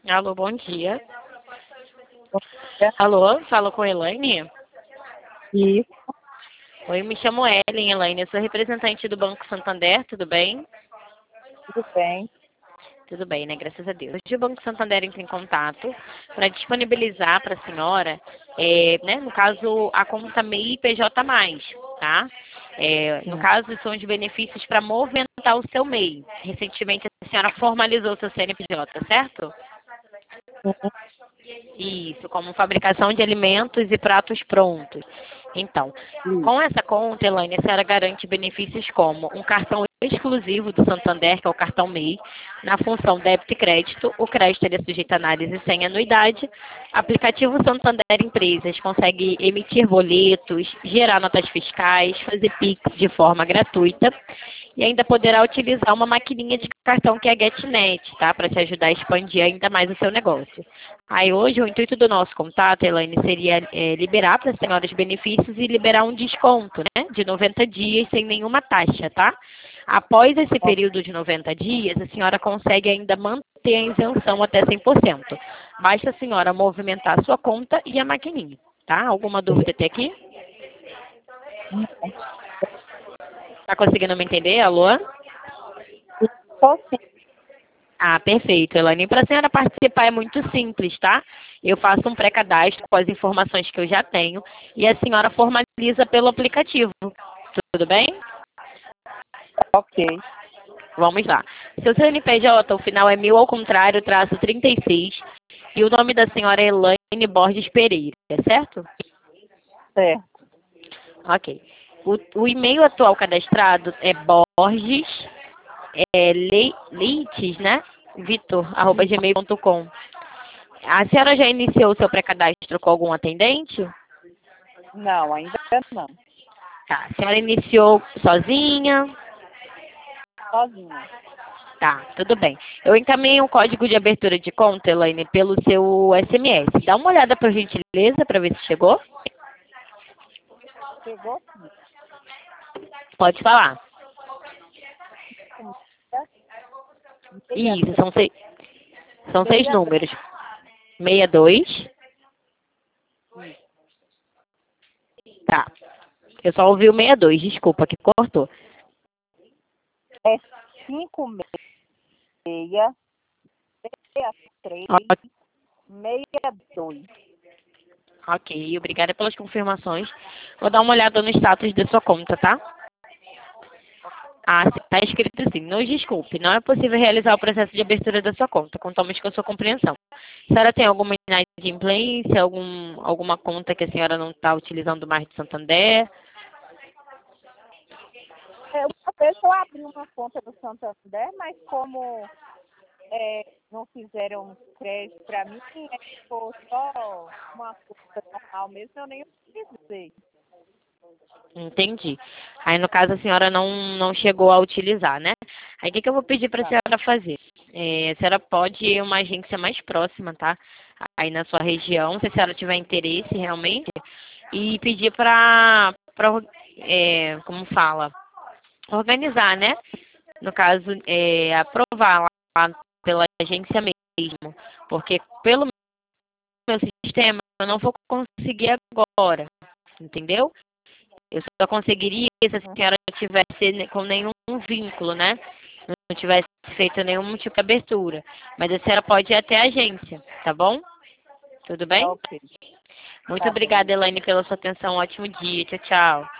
Alô, bom dia. É. Alô, falo com a Elaine? Isso, Oi, me chamo Elaine, eu sou representante do Banco Santander, tudo bem? tudo bem. Tudo bem, né? Graças a Deus. Hoje o Banco Santander entra em contato para disponibilizar para a senhora, né, no caso, a conta MEI PJ+, tá? No Sim. caso, são os benefícios para movimentar o seu MEI. Recentemente a senhora formalizou o seu CNPJ, certo? Isso, como fabricação de alimentos e pratos prontos. Então, Isso. com essa conta, Elaine, a senhora garante benefícios como um cartão exclusivo do Santander, que é o cartão MEI, na função débito e crédito. O crédito ele é sujeito a análise sem anuidade. Aplicativo Santander Empresas consegue emitir boletos, gerar notas fiscais, fazer PIX de forma gratuita. E ainda poderá utilizar uma maquininha de cartão que é a GetNet, tá? Para te ajudar a expandir ainda mais o seu negócio. Aí hoje o intuito do nosso contato, Elaine, seria liberar para a senhora os benefícios e liberar um desconto, né? De 90 dias sem nenhuma taxa, tá? Após esse período de 90 dias, a senhora consegue ainda manter a isenção até 100%. Basta a senhora movimentar a sua conta e a maquininha, tá? Alguma dúvida até aqui? Tá conseguindo me entender, alô? Só sim. Ah, perfeito, Elaine. Para a senhora participar é muito simples, tá? Eu faço um pré-cadastro com as informações que eu já tenho e a senhora formaliza pelo aplicativo. Tudo bem? Ok. Vamos lá. Seu CNPJ, o final é 1000 ao contrário, traço 36. E o nome da senhora é Elaine Borges Pereira, certo? Certo. Ok. O e-mail atual cadastrado é Borges Leites, né? Vitor@gmail.com. A senhora já iniciou o seu pré-cadastro com algum atendente? Não, ainda não. Tá. A senhora iniciou sozinha? Sozinha. Tá, tudo bem. Eu encaminhei um código de abertura de conta, Elaine, pelo seu SMS. Dá uma olhada, por gentileza, para ver se chegou. Chegou sim. Pode falar. Meia, Isso, são seis meia, números. 62. isso. Tá. Eu só ouvi o 62, desculpa, que cortou. É 56, 63, Ok, 62. ok, obrigada pelas confirmações. Vou dar uma olhada no status da sua conta, tá? Ah, está escrito assim, nos desculpe, não é possível realizar o processo de abertura da sua conta, contamos com a sua compreensão. A senhora tem alguma inadimplência, alguma conta que a senhora não está utilizando mais do Santander? Uma vez eu abri uma conta do Santander, mas como não fizeram crédito para mim, ficou só uma conta normal mesmo, eu nem utilizei. Entendi. Aí, no caso, a senhora não chegou a utilizar, né? Aí, o que eu vou pedir para a Tá. senhora fazer? A senhora pode ir a uma agência mais próxima, tá? Aí na sua região, se a senhora tiver interesse realmente, e pedir como fala, organizar, né? No caso, aprovar lá pela agência mesmo. Porque pelo meu sistema, eu não vou conseguir agora, entendeu? Eu só conseguiria se a senhora tivesse com nenhum vínculo, né? Não tivesse feito nenhum tipo de abertura. Mas a senhora pode ir até a agência, tá bom? Tudo bem? Ok. Muito Tá bem. obrigada, Elaine, pela sua atenção. Ótimo dia. Tchau, tchau.